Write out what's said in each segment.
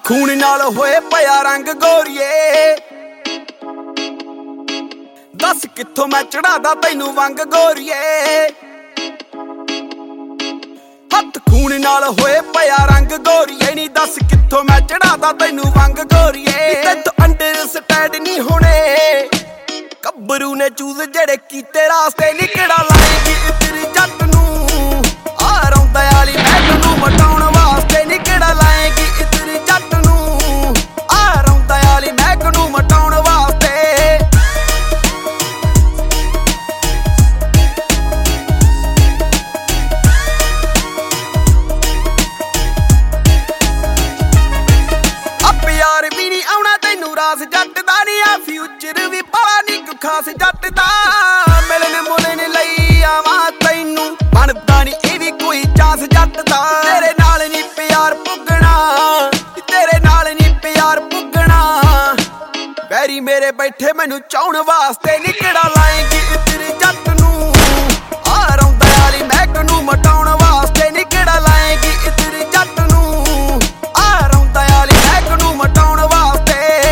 खून नाल होए पिया रंग गोरीए, दस कित्थों मैं चढ़ादा तैनू वंग गोरीए। हत्थ खून नाल होए पिया रंग गोरीए, नी दस कित्थों मैं चढ़ादा तैनू वंग गोरीए। तैथों अंडर स्टैंड नहीं होने, गब्बरू ने चूज जेड़े कीते रास्ते निकड़ा लाएगी तेरी जट नू। आ रौंदा आली महक नू मटाउण वास्ते निकड़ा लाएगी तेरी जट नू। आ रौंदा आली महक नू मटाउण वास्ते। अब यार भी नहीं आउणा तैनू रास जट दा नी, आ फ्यूचर भी बड़ा नी खास जट दा। मिलन मुलन लई आवां तैनू, बनदा नी ए भी कोई चांस जट दा। तेरे नाल नी प्यार पुगना, तेरे नाल नी प्यार पुगना। बैरी मेरे बैठे मैनू चाउण वास्ते निकड़ा लाएगी तेरी जट नू। आ रौंदा आली महक नू मटाउण वास्ते निकड़ा लाएगी तेरी जट नू। आ रौंदा आली महक नू मटाउण वास्ते।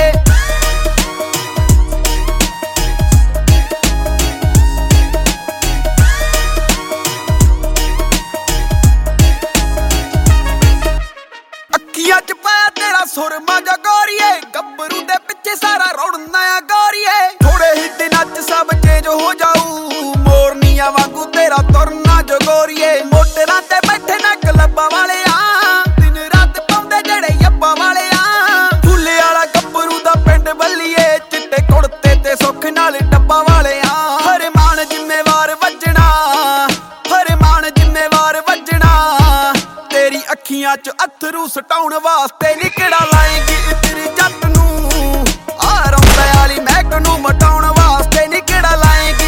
अखियां च पाया तेरा सुरमा जा गोरीए, गब्बरू दे पिछे सारा रुड़ना आ गोरीए। थोड़े ही दिनां च सब चेंज हो जाऊ, मोरनिया वांगू तेरा तुरना जो गोरीए। मोटरां ते बैठे ना क्लब्बां वाले आ, दिन रात पाउंदे जेड़े यब्बां वाले आ। फुल्ले वाला गब्बरू दा पिंड बल्लीए, चिट्टे कुड़ते ते सुख नाल डब्बा वाले आ। हर मान जिम्मेवार वजना, हर मान जिम्मेवार वजना। तेरी अखियां च अथरू सटाउण वास्ते निकड़ा लाएगी तेरी जट नू। आ रौंदा आली महक नू मटाउण वास्ते निकड़ा लाएगी